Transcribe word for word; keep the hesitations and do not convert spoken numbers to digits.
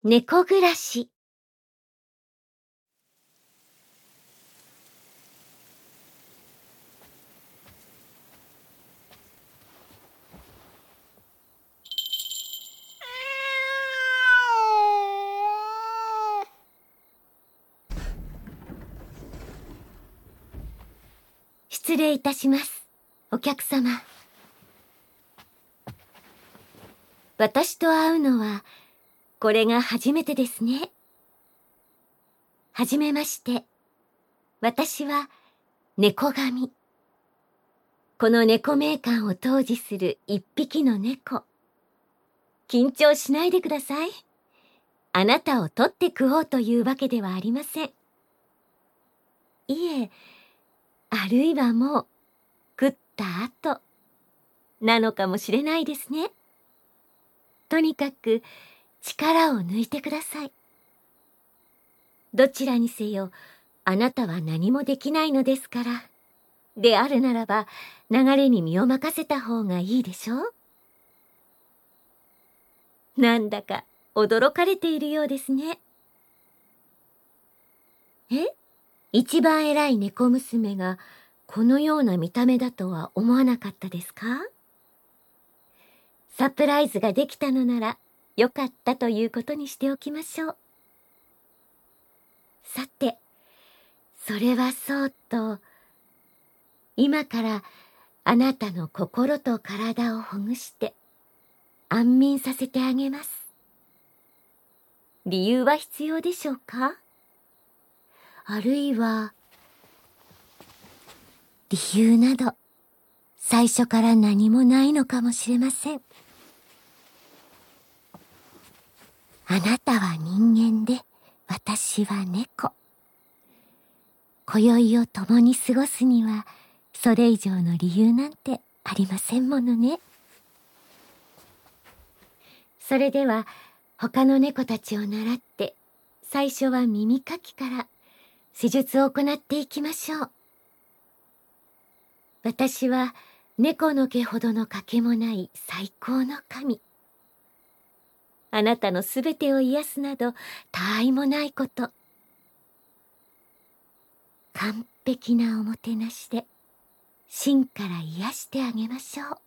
猫暮らし。失礼いたします、お客様。私と会うのは、これが初めてですね。はじめまして。私は、猫神。この猫名館を統治する一匹の猫。緊張しないでください。あなたを取って食おうというわけではありません。いえ、あるいはもう、食った後、なのかもしれないですね。とにかく、力を抜いてください。どちらにせよ、あなたは何もできないのですから。であるならば、流れに身を任せた方がいいでしょう？なんだか、驚かれているようですね。え？一番偉い猫娘が、このような見た目だとは思わなかったですか？サプライズができたのなら、よかったということにしておきましょう。さて、それはそうと、今からあなたの心と体をほぐして安眠させてあげます。理由は必要でしょうか？あるいは、理由など最初から何もないのかもしれません。あなたは人間で、私は猫。今宵を共に過ごすには、それ以上の理由なんてありませんものね。それでは、他の猫たちを習って、最初は耳かきから施術を行っていきましょう。私は猫の毛ほどのかけもない最高の神。あなたのすべてを癒すなど、他愛もないこと。完璧なおもてなしで、心から癒してあげましょう。